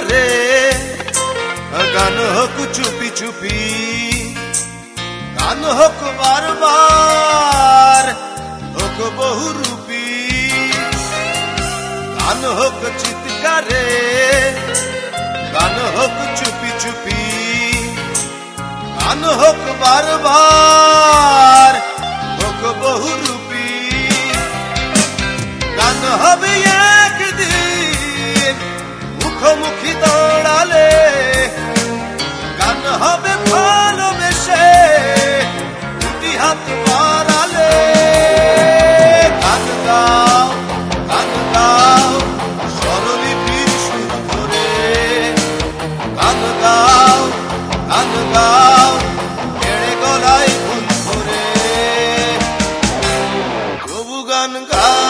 চিৎকারে, গান হোক চুপি চুপি, গান হোক বারবার, হোক বহুরূপী। গান হোক চিৎকারে, গান হোক চুপি চুপি, গান হোক বারবার, হোক বহুরূপী। গান হবে একদিন মুখোমুখি দাঁড়ালে, গান হবে ভালোবেসে দুটি হাত বাড়ালে। গান গাও, গান গাও স্বরলিপির সুর ধরে, গান গাও, গান গাও এড়ে গলায় ফুল ধরে, তবু গান গাও।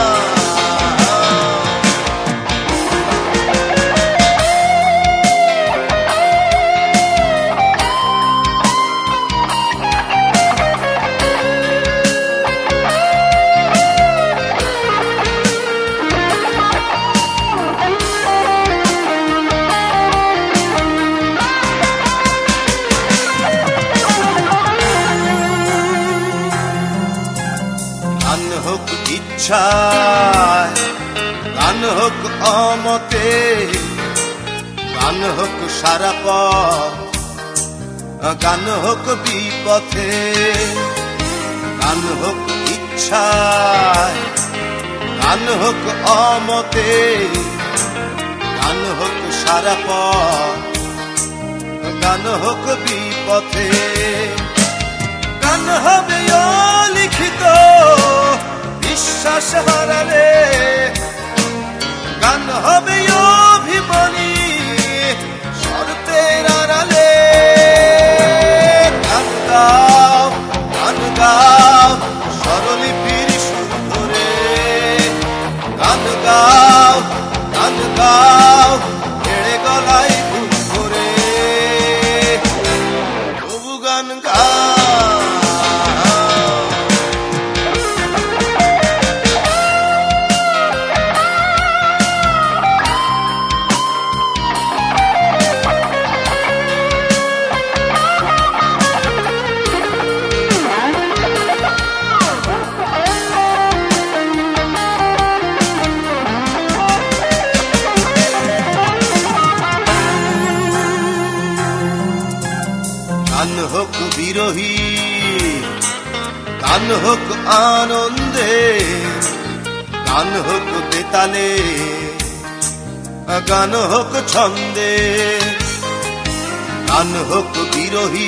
গান হোক ইচ্ছায়, গান হোক অমতে, গান হোক সারা পথ, গান হোক বিপথে। গান হোক ইচ্ছায়, গান হোক অমতে, গান হোক সারা পথ, গান হোক বিপথে। গান হবে অলিখিত বিশ্বাস হারালে, গান হবে অভিমানী শর্তের আড়ালে। গান গাও, গান গাও স্বরলিপির সুর ধরে, গান গাও, গান গাও এড়ে গলায় ফুল ধরে, তবু গান গাও। গান হোক বিরহী, গান হোক আনন্দে, গান হোক বেতালে, গান হোক ছন্দে। গান হোক বিরহী,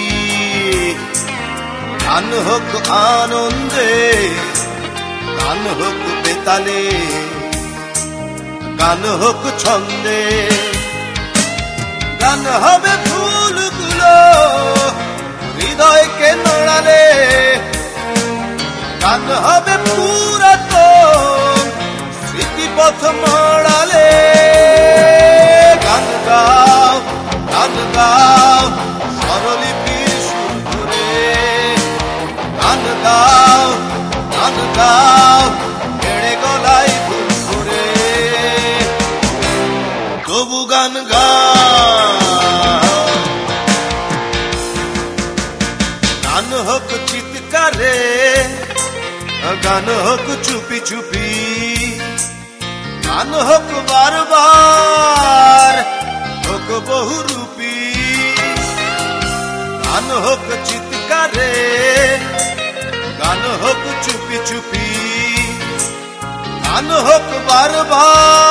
গান হোক আনন্দে, গান হোক বেতালে, গান হোক ছন্দে। গান হবে ফুলগুলো হৃদয়কে নড়ালে, গান হবে পুরাতন স্মৃতিপথ মড়ালে। গান গাও, গান গাও স্বরলিপির সুর ধরে, গান গাও, গান গাও এড়ে গলায় ফুল ধরে, তবু গান গাও। গান হোক চিৎকারে, গান হোক চুপি চুপি, গান হোক বারবার, হোক বহুরূপী। গান হোক চিৎকারে, গান হোক চুপি চুপি, গান হোক বারবার।